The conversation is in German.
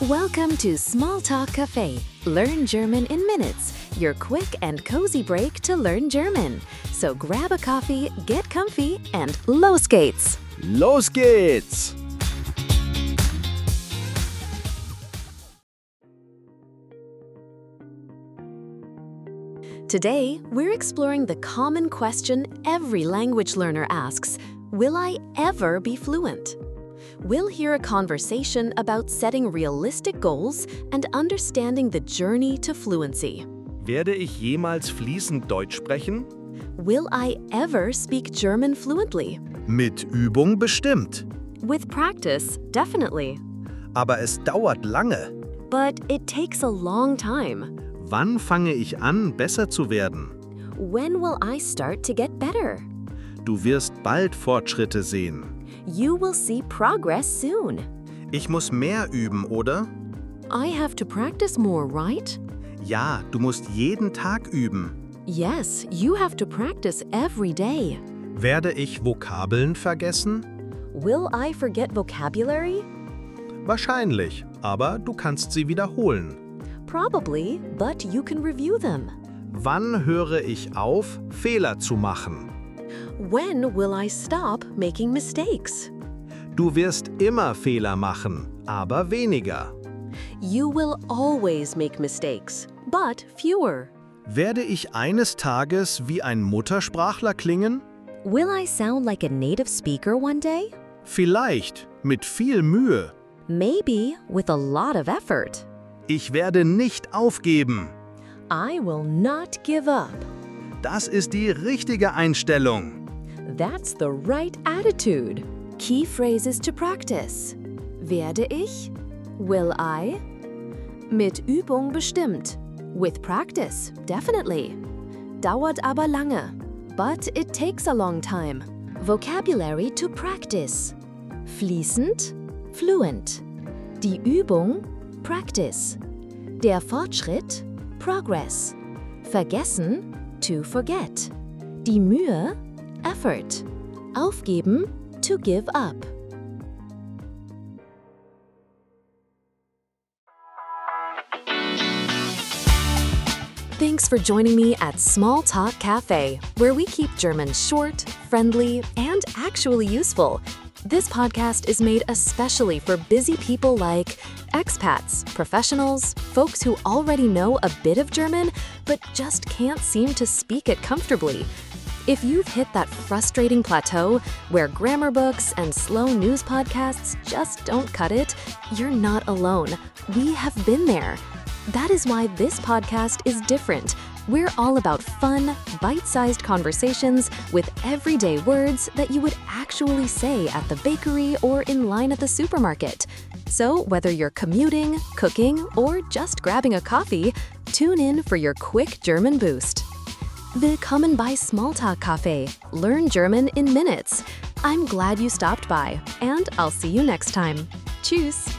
Welcome to Smalltalk Cafe. Learn German in minutes. Your quick and cozy break to learn German. So grab a coffee, get comfy, and los geht's! Los geht's! Today, we're exploring the common question every language learner asks: will I ever be fluent? We'll hear a conversation about setting realistic goals and understanding the journey to fluency. Werde ich jemals fließend Deutsch sprechen? Will I ever speak German fluently? Mit Übung bestimmt. With practice, definitely. Aber es dauert lange. But it takes a long time. Wann fange ich an, besser zu werden? When will I start to get better? Du wirst bald Fortschritte sehen. You will see progress soon. Ich muss mehr üben, oder? I have to practice more, right? Ja, du musst jeden Tag üben. Yes, you have to practice every day. Werde ich Vokabeln vergessen? Will I forget vocabulary? Wahrscheinlich, aber du kannst sie wiederholen. Probably, but you can review them. Wann höre ich auf, Fehler zu machen? When will I stop making mistakes? Du wirst immer Fehler machen, aber weniger. You will always make mistakes, but fewer. Werde ich eines Tages wie ein Muttersprachler klingen? Will I sound like a native speaker one day? Vielleicht, mit viel Mühe. Maybe with a lot of effort. Ich werde nicht aufgeben. I will not give up. Das ist die richtige Einstellung. That's the right attitude. Key phrases to practice. Werde ich? Will I? Mit Übung bestimmt. With practice, definitely. Dauert aber lange. But it takes a long time. Vocabulary to practice. Fließend, fluent. Die Übung, practice. Der Fortschritt, progress. Vergessen, to forget. Die Mühe, effort. Aufgeben, to give up. Thanks for joining me at Small Talk Cafe, where we keep German short, friendly, and actually useful. This podcast is made especially for busy people like expats, professionals, folks who already know a bit of German but just can't seem to speak it comfortably. If you've hit that frustrating plateau where grammar books and slow news podcasts just don't cut it, you're not alone. We have been there. That is why this podcast is different. We're all about fun, bite-sized conversations with everyday words that you would actually say at the bakery or in line at the supermarket. So whether you're commuting, cooking, or just grabbing a coffee, tune in for your quick German boost. Willkommen bei Smalltalk Cafe. Learn German in minutes. I'm glad you stopped by, and I'll see you next time. Tschüss!